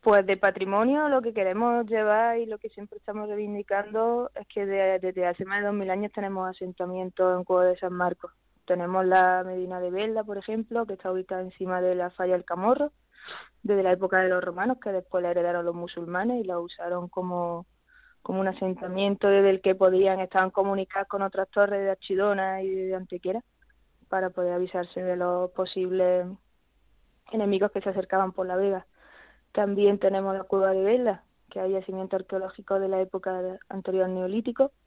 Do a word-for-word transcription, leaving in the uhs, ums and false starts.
Pues de patrimonio lo que queremos llevar y lo que siempre estamos reivindicando es que de- desde hace más de dos mil años tenemos asentamientos en Cueva de San Marcos. Tenemos la Medina de Velda, por ejemplo, que está ubicada encima de la falla del Camorro, desde la época de los romanos, que después la heredaron los musulmanes y la usaron como, como un asentamiento desde el que podían, estaban comunicadas con otras torres de Archidona y de Antequera para poder avisarse de los posibles enemigos que se acercaban por la vega. También tenemos la Cueva de Velda, que hay yacimiento arqueológico de la época de- anterior al Neolítico,